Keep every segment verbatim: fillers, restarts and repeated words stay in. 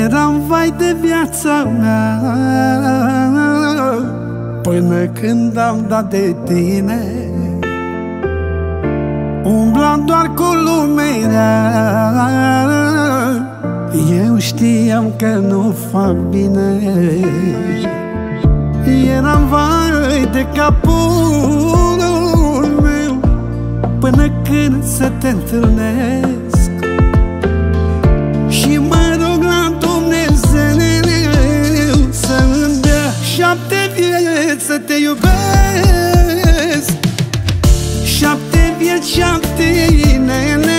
Eram vai de viața mea până când am dat de tine. Umblam doar cu lumea, eu știam că nu fac bine. Eram vai de capul meu până când să te întâlnesc. Și mă rog la Dumnezeu să-mi dea șapte vieți să te iubesc. Șapte vieți, șapte inele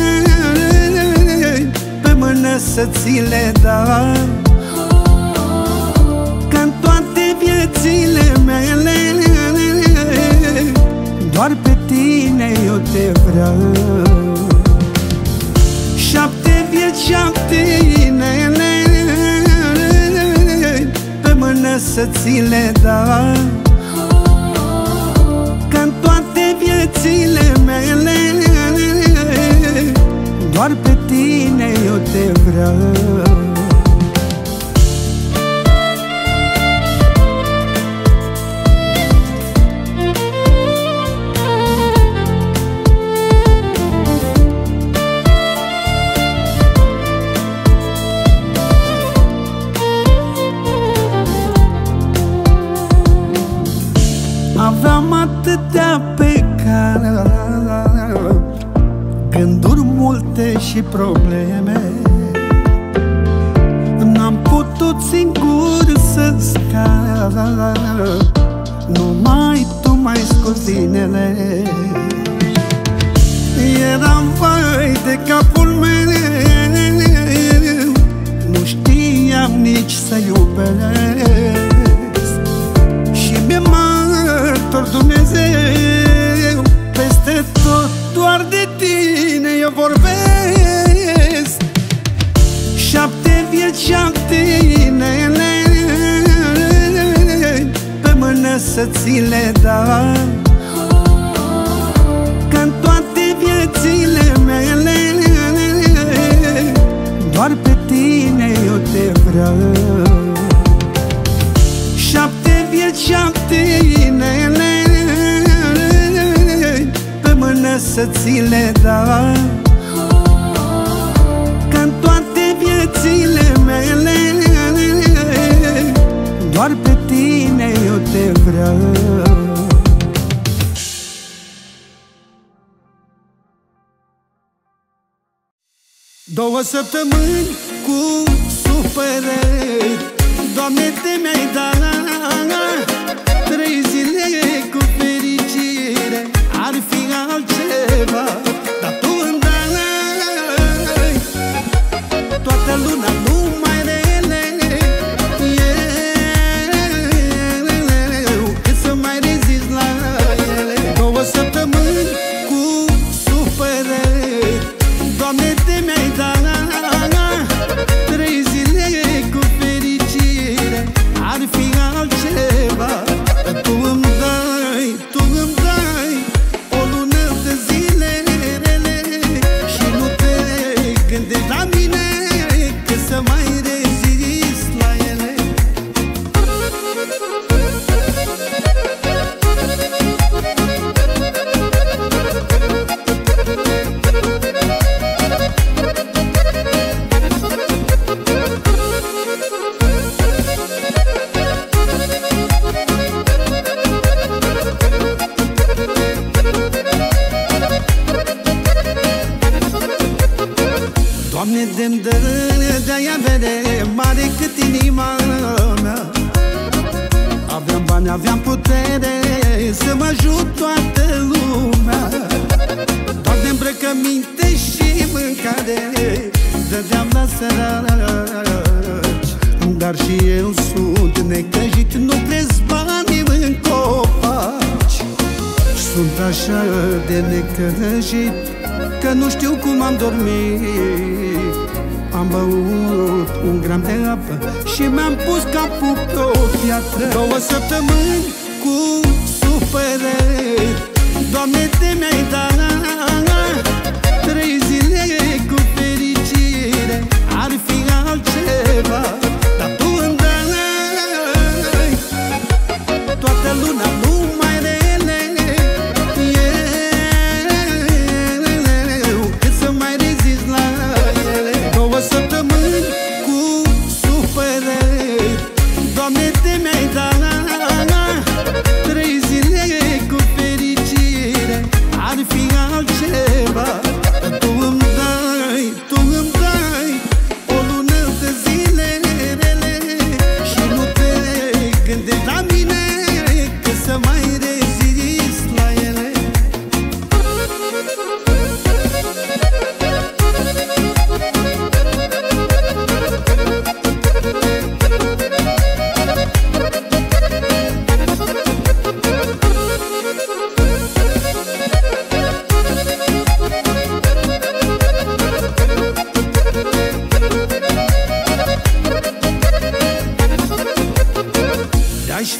pe mână să ți le dau. Că-n toate viețile mele doar pe tine eu te vreau. Șapte vieți, șapte inele pe mână să ți le dau. Că-n toate viețile mele doar pe tine eu te vreau. Aveam atâtea pe care, gânduri multe și probleme. N-am putut singur să scap, numai tu m-ai scos din ele. Eram vai de capul meu, nu știam nici să iubesc. Și mi-e martor Dumnezeu peste tot, doar de tine eu vorbesc. Șapte vieți, șapte inele pe mână să ți le dau. Că-n toate viețile mele doar pe tine eu te vreau. Șapte vieți, șapte inele pe mână să ți le dau. Că-n toate viețile mele doar pe tine eu te vreau. Două săptămâni cu supărări, Doamne, te mi-ai dat. Trei zile cu fericire, ar fi altceva, dar tu îmi dai toată luna numai rele. Eu cât să mai rezist la ele. Două săptămâni cu supărări, Doamne, te mi-ai dat. Trei zile cu fericire, ar fi altceva, dar tu îmi dai, tu îmi dai o lună de zile rele. Și nu te gândești la mine că să mai rezist la ele. Doamne, de-mi dă de-aia avere mare cât inima mea. Aveam bani, aveam putere să mă ajut toată lumea. Doar de îmbrăcăminte și mâncare dădeam la săraci. Dar și eu sunt necăjit, nu cresc banii în copaci. Sunt așa de necăjit că nu știu cum am dormit. Am băut un gram de apă și mi-am pus capul pe o piatră. Două săptămâni cu supărări, Doamne, te mi-ai dat. Trei zile cu fericire, ar fi altceva.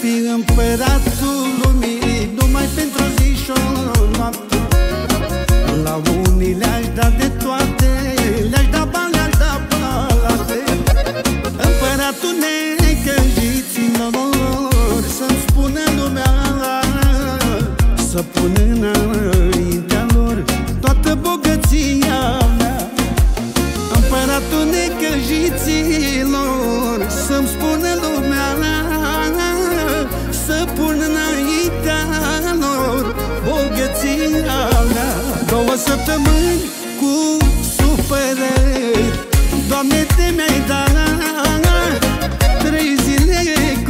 fi împăratul lumii numai pentru o zi și o noapte. La unii le-aș da de toate, le-aș da bani, le-aș da palate. Împăratul necăjiților, să-mi spună lumea, să pună înaintea lor toată bogăția mea. Împăratul necăjiților, să-mi spună lumea, să pună înaintea lor bogăția mea. Două săptămâni cu supărări, Doamne, te mi-ai dat, trei zile